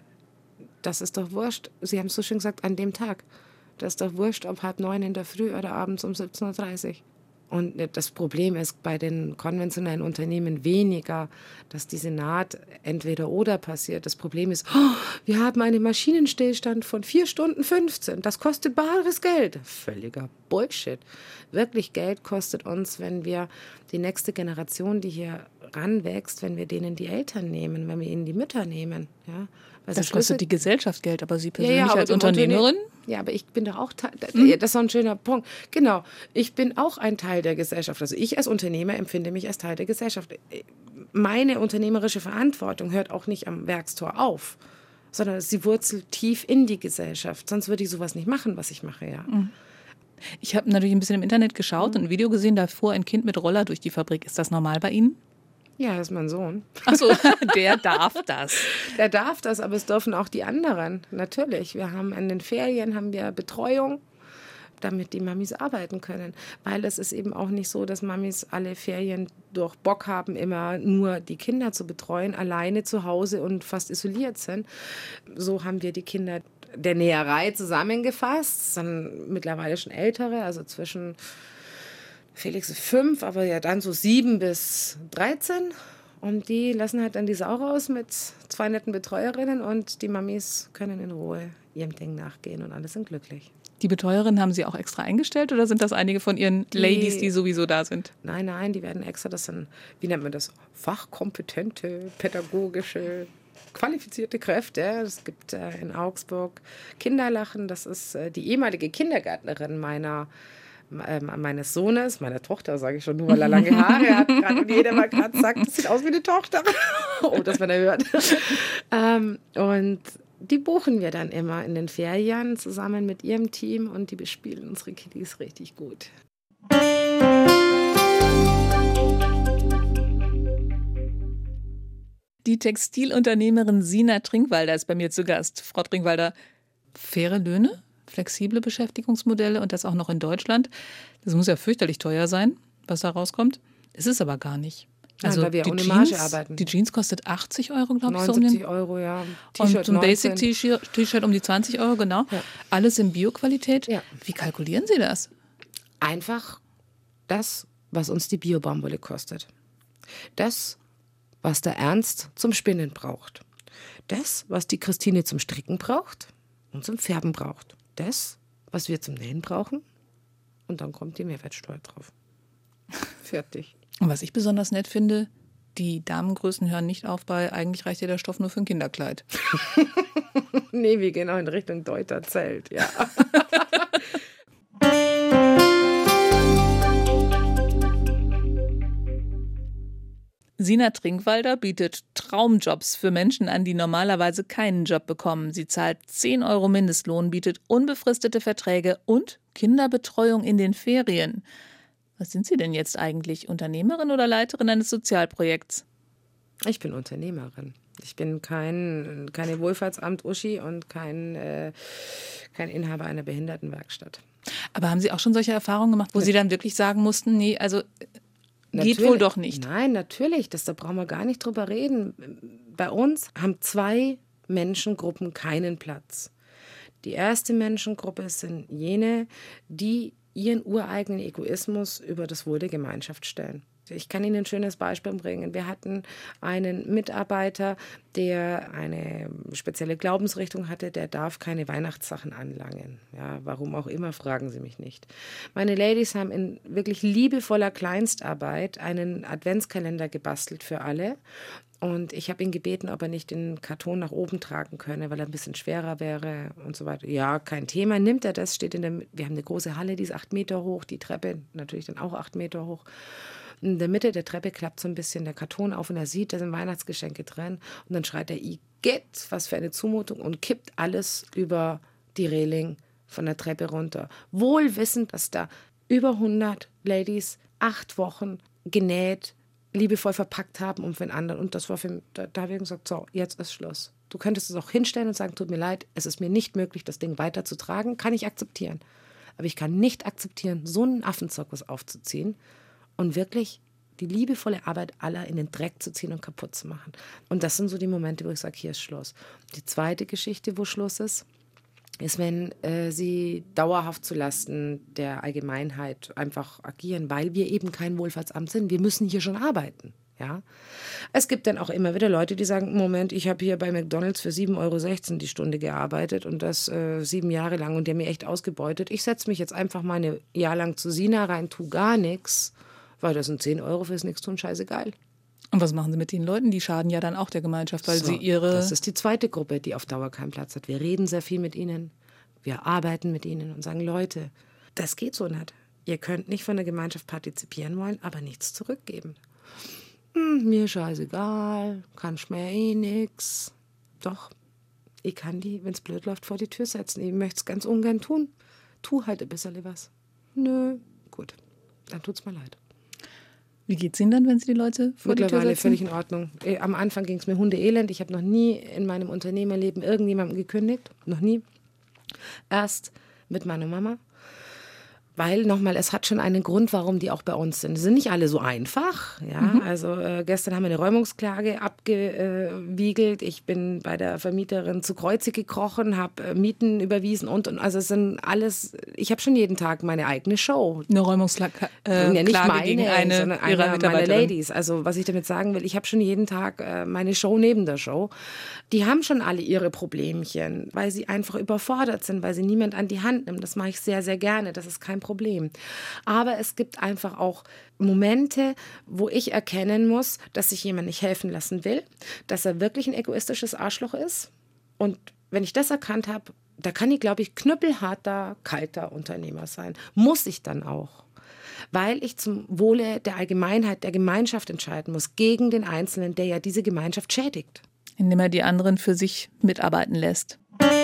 Das ist doch wurscht. Sie haben es so schön gesagt, an dem Tag. Das ist doch wurscht, ob halb neun in der Früh oder abends um siebzehn Uhr dreißig. Und das Problem ist bei den konventionellen Unternehmen weniger, dass diese Naht entweder oder passiert. Das Problem ist, oh, wir haben einen Maschinenstillstand von vier Stunden fünfzehn. Das kostet bares Geld. Völliger Bullshit. Wirklich Geld kostet uns, wenn wir die nächste Generation, die hier ranwächst, wenn wir denen die Eltern nehmen, wenn wir ihnen die Mütter nehmen. Ja? Das kostet Schlüssel- die Gesellschaft Geld, aber Sie persönlich ja, ja, als Unternehmerin? Ja, aber ich bin doch auch Teil, mhm. das ist so ein schöner Punkt. Genau, ich bin auch ein Teil der Gesellschaft. Also ich als Unternehmer empfinde mich als Teil der Gesellschaft. Meine unternehmerische Verantwortung hört auch nicht am Werkstor auf, sondern sie wurzelt tief in die Gesellschaft. Sonst würde ich sowas nicht machen, was ich mache, ja. Mhm. Ich habe natürlich ein bisschen im Internet geschaut und ein Video gesehen, da fuhr ein Kind mit Roller durch die Fabrik. Ist das normal bei Ihnen? Ja, das ist mein Sohn. Ach so, der darf das. Der darf das, aber es dürfen auch die anderen. Natürlich. Wir haben in den Ferien haben wir Betreuung, damit die Mamis arbeiten können. Weil es ist eben auch nicht so, dass Mamis alle Ferien durch Bock haben, immer nur die Kinder zu betreuen, alleine zu Hause und fast isoliert sind. So haben wir die Kinder der Näherei zusammengefasst. Das sind mittlerweile schon ältere, also zwischen Felix ist fünf, aber ja dann so sieben bis dreizehn. Und die lassen halt dann die Sau raus mit zwei netten Betreuerinnen und die Mamis können in Ruhe ihrem Ding nachgehen und alle sind glücklich. Die Betreuerinnen haben Sie auch extra eingestellt oder sind das einige von Ihren die, Ladies, die sowieso da sind? Nein, nein, die werden extra, das sind, wie nennt man das, fachkompetente, pädagogische, qualifizierte Kräfte. Es gibt äh, in Augsburg Kinderlachen, das ist äh, die ehemalige Kindergärtnerin meiner meines Sohnes, meiner Tochter, sage ich schon, nur weil er lange Haare hat grad, und jeder mal gerade sagt, das sieht aus wie eine Tochter. Oh, das, wenn er hört. ähm, und die buchen wir dann immer in den Ferien zusammen mit ihrem Team und die bespielen unsere Kiddies richtig gut. Die Textilunternehmerin Sina Trinkwalder ist bei mir zu Gast. Frau Trinkwalder, faire Löhne, flexible Beschäftigungsmodelle und das auch noch in Deutschland. Das muss ja fürchterlich teuer sein, was da rauskommt. Es ist aber gar nicht. Also Nein, weil wir die ohne Jeans, Marge arbeiten. Die Jeans kostet achtzig Euro, glaube ich. neunundsiebzig so um den, Euro, ja. Und so ein Basic-T-Shirt um die zwanzig Euro, genau. Ja. Alles in Bio-Qualität. Ja. Wie kalkulieren Sie das? Einfach das, was uns die Bio-Baumwolle kostet. Das, was der Ernst zum Spinnen braucht. Das, was die Christine zum Stricken braucht und zum Färben braucht. Das, was wir zum Nähen brauchen. Und dann kommt die Mehrwertsteuer drauf. Fertig. Und was ich besonders nett finde, die Damengrößen hören nicht auf bei, eigentlich reicht ja der Stoff nur für ein Kinderkleid. Nee, wir gehen auch in Richtung Deuterzelt, ja. Sina Trinkwalder bietet Traumjobs für Menschen an, die normalerweise keinen Job bekommen. Sie zahlt zehn Euro Mindestlohn, bietet unbefristete Verträge und Kinderbetreuung in den Ferien. Was sind Sie denn jetzt eigentlich? Unternehmerin oder Leiterin eines Sozialprojekts? Ich bin Unternehmerin. Ich bin kein, keine Wohlfahrtsamt-Uschi und kein, äh, kein Inhaber einer Behindertenwerkstatt. Aber haben Sie auch schon solche Erfahrungen gemacht, wo Sie dann wirklich sagen mussten, nee, also Natürlich, geht wohl doch nicht? Nein, natürlich, das, da brauchen wir gar nicht drüber reden. Bei uns haben zwei Menschengruppen keinen Platz. Die erste Menschengruppe sind jene, die ihren ureigenen Egoismus über das Wohl der Gemeinschaft stellen. Ich kann Ihnen ein schönes Beispiel bringen. Wir hatten einen Mitarbeiter, der eine spezielle Glaubensrichtung hatte, der darf keine Weihnachtssachen anlangen. Ja, warum auch immer, fragen Sie mich nicht. Meine Ladies haben in wirklich liebevoller Kleinstarbeit einen Adventskalender gebastelt für alle. Und ich habe ihn gebeten, ob er nicht den Karton nach oben tragen könne, weil er ein bisschen schwerer wäre und so weiter. Ja, kein Thema. Nimmt er das, steht in der, wir haben eine große Halle, die ist acht Meter hoch, die Treppe natürlich dann auch acht Meter hoch. In der Mitte der Treppe klappt so ein bisschen der Karton auf und er sieht, da sind Weihnachtsgeschenke drin. Und dann schreit er, Igitt, was für eine Zumutung, und kippt alles über die Reling von der Treppe runter. Wohl wissend, dass da über hundert Ladies acht Wochen genäht, liebevoll verpackt haben und für den anderen. Und das war für mich, da, da habe ich gesagt, so, jetzt ist Schluss. Du könntest es auch hinstellen und sagen, tut mir leid, es ist mir nicht möglich, das Ding weiterzutragen. Kann ich akzeptieren. Aber ich kann nicht akzeptieren, so einen Affenzirkus aufzuziehen und wirklich die liebevolle Arbeit aller in den Dreck zu ziehen und kaputt zu machen. Und das sind so die Momente, wo ich sage, hier ist Schluss. Die zweite Geschichte, wo Schluss ist, ist, wenn äh, sie dauerhaft zulasten der Allgemeinheit einfach agieren, weil wir eben kein Wohlfahrtsamt sind. Wir müssen hier schon arbeiten. Ja? Es gibt dann auch immer wieder Leute, die sagen, Moment, ich habe hier bei McDonald's für sieben Euro sechzehn die Stunde gearbeitet und das äh, sieben Jahre lang und der mir echt ausgebeutet. Ich setze mich jetzt einfach mal ein Jahr lang zu Sina rein, tu gar nichts, weil das sind zehn Euro fürs Nichtstun, scheißegal. Und was machen Sie mit den Leuten? Die schaden ja dann auch der Gemeinschaft, weil so, sie ihre... Das ist die zweite Gruppe, die auf Dauer keinen Platz hat. Wir reden sehr viel mit ihnen, wir arbeiten mit ihnen und sagen, Leute, das geht so nicht. Ihr könnt nicht von der Gemeinschaft partizipieren wollen, aber nichts zurückgeben. Hm, mir scheißegal, kann ich mir eh nix. Doch, ich kann die, wenn es blöd läuft, vor die Tür setzen. Ich möchte es ganz ungern tun. Tu halt ein bisschen was. Nö, gut, dann tut's mir leid. Wie geht's Ihnen dann, wenn Sie die Leute vor die Tür Mittlerweile setzen? völlig in Ordnung. Am Anfang ging es mir hundeelend. Ich habe noch nie in meinem Unternehmerleben irgendjemandem gekündigt. Noch nie. Erst mit meiner Mama. Weil, nochmal, es hat schon einen Grund, warum die auch bei uns sind. Die sind nicht alle so einfach. Ja? Mhm. Also äh, gestern haben wir eine Räumungsklage abgewiegelt. Ich bin bei der Vermieterin zu Kreuze gekrochen, habe äh, Mieten überwiesen und, und also es sind alles, ich habe schon jeden Tag meine eigene Show. Eine Räumungsklage äh, ja, nicht meine, gegen eine sondern ihrer eine meiner Ladies. Also was ich damit sagen will, ich habe schon jeden Tag äh, meine Show neben der Show. Die haben schon alle ihre Problemchen, weil sie einfach überfordert sind, weil sie niemand an die Hand nimmt. Das mache ich sehr, sehr gerne. Das ist kein Problem. Aber es gibt einfach auch Momente, wo ich erkennen muss, dass sich jemand nicht helfen lassen will, dass er wirklich ein egoistisches Arschloch ist. Und wenn ich das erkannt habe, da kann ich, glaube ich, knüppelharter, kalter Unternehmer sein. Muss ich dann auch. Weil ich zum Wohle der Allgemeinheit, der Gemeinschaft entscheiden muss, gegen den Einzelnen, der ja diese Gemeinschaft schädigt. Indem er die anderen für sich mitarbeiten lässt.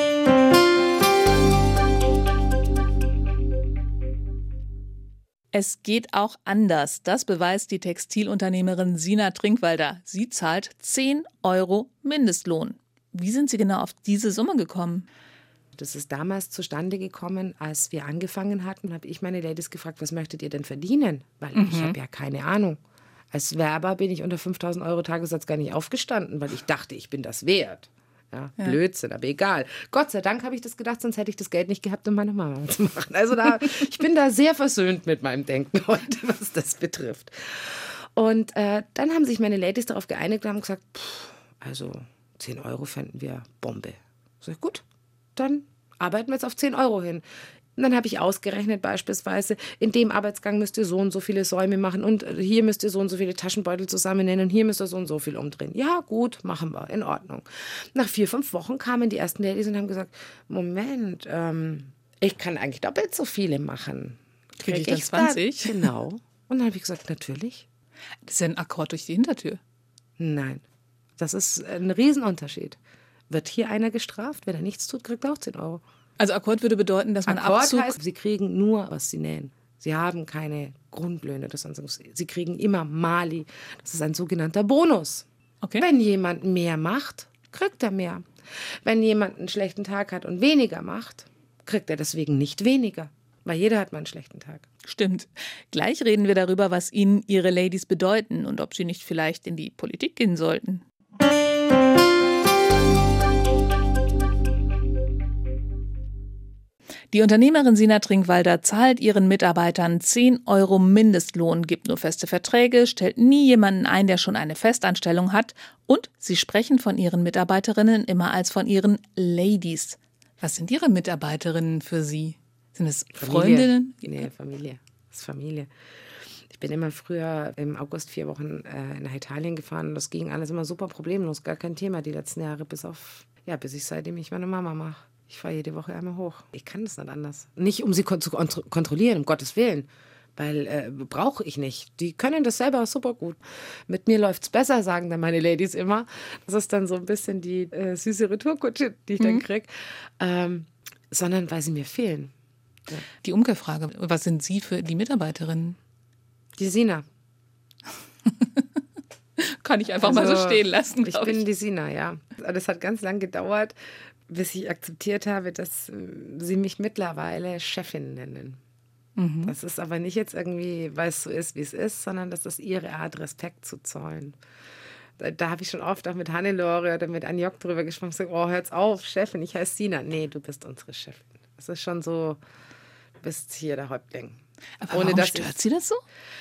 Es geht auch anders. Das beweist die Textilunternehmerin Sina Trinkwalder. Sie zahlt zehn Euro Mindestlohn. Wie sind Sie genau auf diese Summe gekommen? Das ist damals zustande gekommen, als wir angefangen hatten, habe ich meine Ladies gefragt, was möchtet ihr denn verdienen? Weil mhm. ich habe ja keine Ahnung. Als Werber bin ich unter fünftausend Euro Tagessatz gar nicht aufgestanden, weil ich dachte, ich bin das wert. Ja, ja. Blödsinn, aber egal. Gott sei Dank habe ich das gedacht, sonst hätte ich das Geld nicht gehabt, um meine Mama zu machen. Also da, ich bin da sehr versöhnt mit meinem Denken heute, was das betrifft. Und äh, dann haben sich meine Ladies darauf geeinigt und haben gesagt, pff, also zehn Euro fänden wir Bombe. Sag ich, gut, dann arbeiten wir jetzt auf zehn Euro hin. Und dann habe ich ausgerechnet beispielsweise, in dem Arbeitsgang müsst ihr so und so viele Säume machen und hier müsst ihr so und so viele Taschenbeutel zusammennähen und hier müsst ihr so und so viel umdrehen. Ja, gut, machen wir, in Ordnung. Nach vier, fünf Wochen kamen die ersten Ladies und haben gesagt, Moment, ähm, ich kann eigentlich doppelt so viele machen. Kriege ich dann zwanzig? Da? Genau. Und dann habe ich gesagt, natürlich. Das ist ja ein Akkord durch die Hintertür. Nein, das ist ein Riesenunterschied. Wird hier einer gestraft, wenn er nichts tut, kriegt er auch zehn Euro. Also Akkord würde bedeuten, dass man Akkord Abzug... heißt, sie kriegen nur, was sie nähen. Sie haben keine Grundlöhne. Das sonst, sie kriegen immer Mali. Das ist ein sogenannter Bonus. Okay. Wenn jemand mehr macht, kriegt er mehr. Wenn jemand einen schlechten Tag hat und weniger macht, kriegt er deswegen nicht weniger. Weil jeder hat mal einen schlechten Tag. Stimmt. Gleich reden wir darüber, was Ihnen Ihre Ladies bedeuten und ob Sie nicht vielleicht in die Politik gehen sollten. Die Unternehmerin Sina Trinkwalder zahlt ihren Mitarbeitern zehn Euro Mindestlohn, gibt nur feste Verträge, stellt nie jemanden ein, der schon eine Festanstellung hat und sie sprechen von ihren Mitarbeiterinnen immer als von ihren Ladies. Was sind Ihre Mitarbeiterinnen für Sie? Sind es Freundinnen? Familie. Nee, Familie. Das ist Familie. Ich bin immer früher im August vier Wochen äh, nach Italien gefahren und das ging alles immer super problemlos, gar kein Thema die letzten Jahre, bis auf, ja, bis ich seitdem ich meine Mama mache. Ich fahre jede Woche einmal hoch. Ich kann das nicht anders. Nicht, um sie kon- zu kont- kontrollieren, um Gottes Willen. Weil äh, brauche ich nicht. Die können das selber super gut. Mit mir läuft es besser, sagen dann meine Ladies immer. Das ist dann so ein bisschen die äh, süße Retourkutsche, die ich mhm. dann kriege. Ähm, sondern weil sie mir fehlen. Ja. Die Umkehrfrage, was sind Sie für die Mitarbeiterinnen? Die Sina. Kann ich einfach also, mal so stehen lassen, ich. Ich bin die Sina, ja. Das hat ganz lang gedauert, bis ich akzeptiert habe, dass sie mich mittlerweile Chefin nennen. Mhm. Das ist aber nicht jetzt irgendwie, weil es so ist, wie es ist, sondern das ist ihre Art, Respekt zu zollen. Da, da habe ich schon oft auch mit Hannelore oder mit Anjok drüber gesprochen. Ich sage, oh, hört's auf, Chefin, ich heiße Sina. Nee, du bist unsere Chefin. Das ist schon so, du bist hier der Häuptling. Aber Ohne, warum stört ich, Sie das so?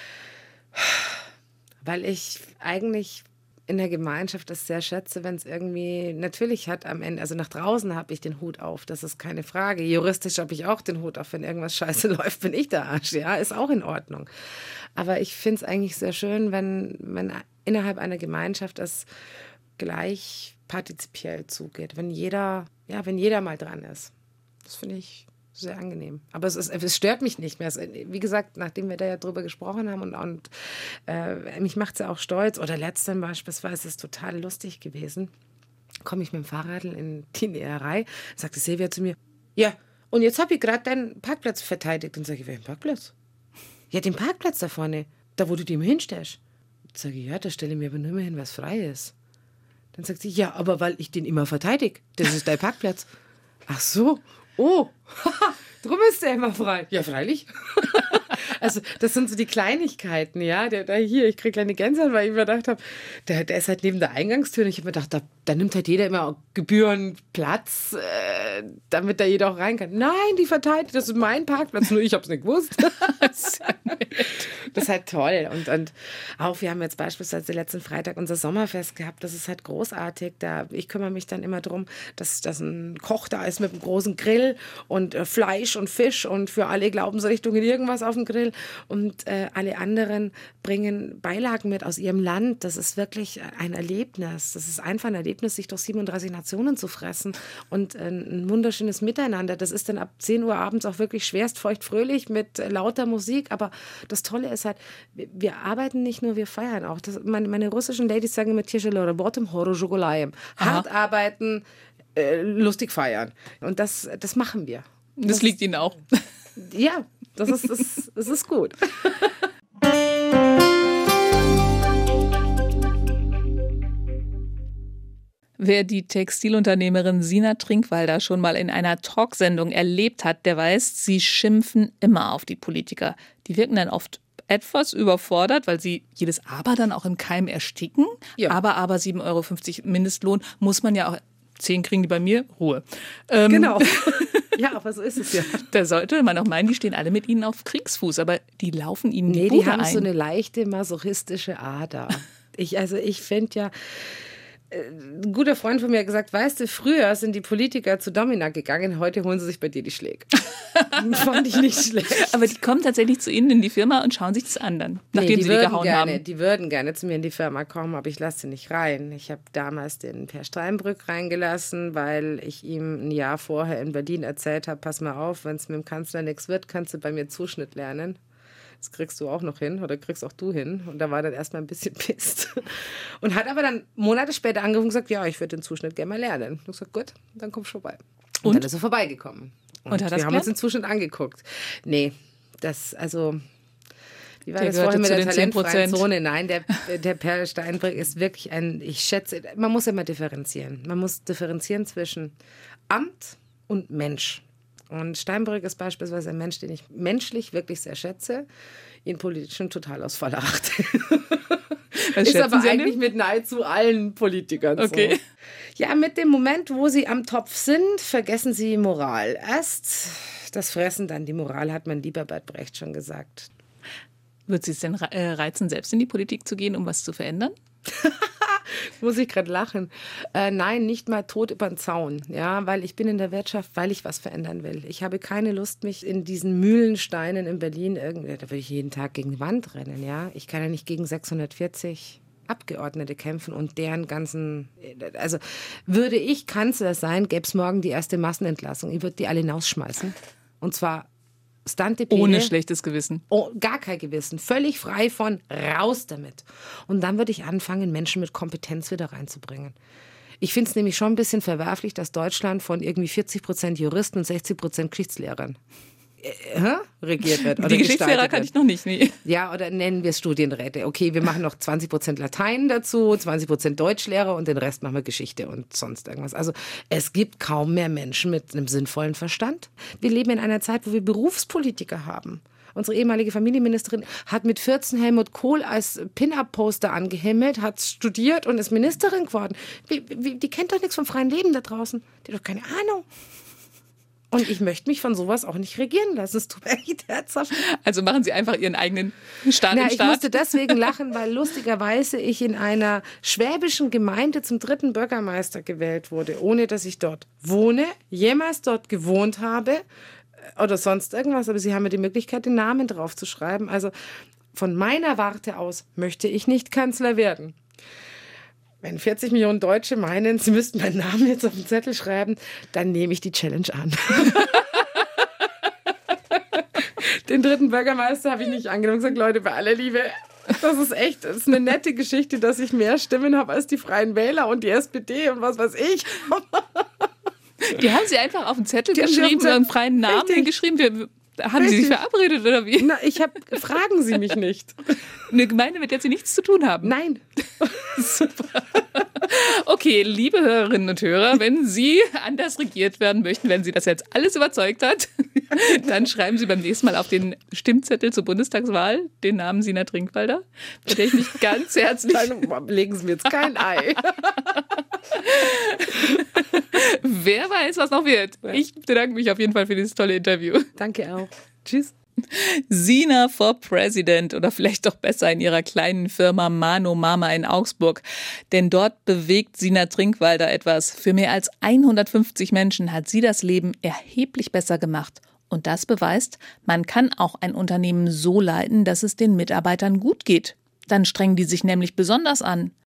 Weil ich eigentlich in der Gemeinschaft das sehr schätze, wenn es irgendwie, natürlich hat am Ende, also nach draußen habe ich den Hut auf, das ist keine Frage. Juristisch habe ich auch den Hut auf, wenn irgendwas scheiße läuft, bin ich der Arsch, ja, ist auch in Ordnung. Aber ich finde es eigentlich sehr schön, wenn, wenn innerhalb einer Gemeinschaft es gleich partizipiell zugeht, wenn jeder, ja, wenn jeder mal dran ist. Das finde ich sehr angenehm. Aber es, ist, es stört mich nicht mehr. Es, wie gesagt, nachdem wir da ja drüber gesprochen haben und, und äh, mich macht es ja auch stolz. Oder letztens beispielsweise ist es total lustig gewesen. Komme ich mit dem Fahrrad in die Näherei, sagte Silvia zu mir, ja, und jetzt habe ich gerade deinen Parkplatz verteidigt. Dann sage ich, welchen Parkplatz? Ja, den Parkplatz da vorne, da wo du dir immer hinstellst. Dann sage ich, ja, da stelle ich mir aber nur mehr hin, was frei ist. Dann sagt sie, ja, aber weil ich den immer verteidige. Das ist dein Parkplatz. Ach so. Oh, drum ist der immer frei. Ja, freilich. Also das sind so die Kleinigkeiten, ja. Der, der hier, ich kriege kleine Gänsehaut, weil ich mir gedacht habe, der, der ist halt neben der Eingangstür. Und ich habe mir gedacht, da, da nimmt halt jeder immer Gebühren Platz, äh, damit da jeder auch rein kann. Nein, die verteidigt, das ist mein Parkplatz, nur ich habe es nicht gewusst. Das ist halt toll. Und, und auch, wir haben jetzt beispielsweise letzten Freitag unser Sommerfest gehabt. Das ist halt großartig. Da, ich kümmere mich dann immer darum, dass, dass ein Koch da ist mit einem großen Grill und äh, Fleisch und Fisch und für alle Glaubensrichtungen irgendwas auf dem Grill. Und äh, alle anderen bringen Beilagen mit aus ihrem Land. Das ist wirklich ein Erlebnis. Das ist einfach ein Erlebnis. Erlebnis, sich durch siebenunddreißig Nationen zu fressen und ein wunderschönes Miteinander. Das ist dann ab zehn Uhr abends auch wirklich schwerst feucht fröhlich mit lauter Musik. Aber das Tolle ist halt, wir arbeiten nicht nur, wir feiern auch. Das, meine, meine russischen Ladies sagen immer Tieschele oder Bottom Horo Schokolajem. Hart arbeiten, äh, lustig feiern. Und das, das machen wir. Das, das liegt Ihnen auch. Ja, das ist, das, das ist gut. Wer die Textilunternehmerin Sina Trinkwalder schon mal in einer Talksendung erlebt hat, der weiß, sie schimpfen immer auf die Politiker. Die wirken dann oft etwas überfordert, weil sie jedes Aber dann auch im Keim ersticken. Ja. Aber, aber sieben Euro fünfzig Mindestlohn muss man ja auch, zehn kriegen die bei mir, Ruhe. Ähm, genau. Ja, aber so ist es ja. Da sollte man auch meinen, die stehen alle mit ihnen auf Kriegsfuß, aber die laufen ihnen die Nee, Bude die haben ein. so eine leichte masochistische Ader. Ich, also ich finde ja, ein guter Freund von mir hat gesagt, weißt du, früher sind die Politiker zu Domina gegangen, heute holen sie sich bei dir die Schläge. Fand ich nicht schlecht. Aber die kommen tatsächlich zu Ihnen in die Firma und schauen sich das an, dann, nachdem nee, die sie die gehauen gerne, haben. Die würden gerne zu mir in die Firma kommen, aber ich lasse sie nicht rein. Ich habe damals den Per Steinbrück reingelassen, weil ich ihm ein Jahr vorher in Berlin erzählt habe, pass mal auf, wenn es mit dem Kanzler nichts wird, kannst du bei mir Zuschnitt lernen. Das kriegst du auch noch hin oder kriegst auch du hin. Und da war dann erstmal ein bisschen pisst. Und hat aber dann Monate später angerufen und gesagt, ja, ich würde den Zuschnitt gerne mal lernen. Und ich gesagt, gut, dann komm schon vorbei. Und, und dann ist er vorbeigekommen. Und, und hat wir haben uns den Zuschnitt angeguckt. Nee, das, also, wie war der das vorher mit der talentfreien Zone? Nein, der, der Per Steinbrück ist wirklich ein, ich schätze, man muss immer differenzieren. Man muss differenzieren zwischen Amt und Mensch. Und Steinbrück ist beispielsweise ein Mensch, den ich menschlich wirklich sehr schätze, ihn politisch schon total aus Voller achte. Ist aber Sie eigentlich mit nahezu allen Politikern okay. so. Ja, mit dem Moment, wo sie am Topf sind, vergessen sie Moral. Erst das Fressen, dann die Moral, hat mein lieber Bert Brecht schon gesagt. Wird Sie es denn reizen, selbst in die Politik zu gehen, um was zu verändern? Muss ich gerade lachen. Äh, nein, nicht mal tot über den Zaun. Ja, weil ich bin in der Wirtschaft, weil ich was verändern will. Ich habe keine Lust, mich in diesen Mühlensteinen in Berlin irgendwie, da würde ich jeden Tag gegen die Wand rennen. Ja, ich kann ja nicht gegen sechshundertvierzig Abgeordnete kämpfen und deren ganzen, also würde ich Kanzler sein, gäbe es morgen die erste Massenentlassung. Ich würde die alle hinausschmeißen. Und zwar Stantepede. Ohne schlechtes Gewissen. Oh, gar kein Gewissen. Völlig frei von raus damit. Und dann würde ich anfangen, Menschen mit Kompetenz wieder reinzubringen. Ich finde es nämlich schon ein bisschen verwerflich, dass Deutschland von irgendwie vierzig Prozent Juristen und sechzig Prozent Geschichtslehrern äh, regiert wird. Oder die Geschichtslehrer kann ich noch nicht. Nee. Ja, oder nennen wir es Studienräte. Okay, wir machen noch zwanzig Prozent Latein dazu, zwanzig Prozent Deutschlehrer und den Rest machen wir Geschichte und sonst irgendwas. Also es gibt kaum mehr Menschen mit einem sinnvollen Verstand. Wir leben in einer Zeit, wo wir Berufspolitiker haben. Unsere ehemalige Familienministerin hat mit vierzehn Helmut Kohl als Pin-Up-Poster angehimmelt, hat studiert und ist Ministerin geworden. Wie, wie, die kennt doch nichts vom freien Leben da draußen. Die hat doch keine Ahnung. Und ich möchte mich von sowas auch nicht regieren lassen. Es tut mir echt herzhaft. Also machen Sie einfach Ihren eigenen Staat Na, im Staat. Ich musste deswegen lachen, weil lustigerweise ich in einer schwäbischen Gemeinde zum dritten Bürgermeister gewählt wurde, ohne dass ich dort wohne, jemals dort gewohnt habe oder sonst irgendwas. Aber sie haben mir die Möglichkeit, den Namen drauf zu schreiben. Also von meiner Warte aus möchte ich nicht Kanzler werden. Wenn vierzig Millionen Deutsche meinen, sie müssten meinen Namen jetzt auf den Zettel schreiben, dann nehme ich die Challenge an. Den dritten Bürgermeister habe ich nicht angenommen und gesagt, Leute, bei aller Liebe, das ist echt, das ist eine nette Geschichte, dass ich mehr Stimmen habe als die Freien Wähler und die S P D und was weiß ich. Die haben Sie einfach auf den Zettel die geschrieben, so einen freien Namen hingeschrieben. Wir, haben Richtig. Sie sich verabredet oder wie? Na, ich habe, fragen Sie mich nicht. Eine Gemeinde, mit der Sie nichts zu tun haben? Nein. Super. Okay, liebe Hörerinnen und Hörer, wenn Sie anders regiert werden möchten, wenn Sie das jetzt alles überzeugt hat, dann schreiben Sie beim nächsten Mal auf den Stimmzettel zur Bundestagswahl den Namen Sina Trinkwalder, bei der ich mich ganz herzlich... Dann legen Sie mir jetzt kein Ei. Wer weiß, was noch wird. Ich bedanke mich auf jeden Fall für dieses tolle Interview. Danke auch. Tschüss. Sina for President oder vielleicht doch besser in ihrer kleinen Firma Mano Mama in Augsburg. Denn dort bewegt Sina Trinkwalder etwas. Für mehr als hundertfünfzig Menschen hat sie das Leben erheblich besser gemacht. Und das beweist, man kann auch ein Unternehmen so leiten, dass es den Mitarbeitern gut geht. Dann strengen die sich nämlich besonders an.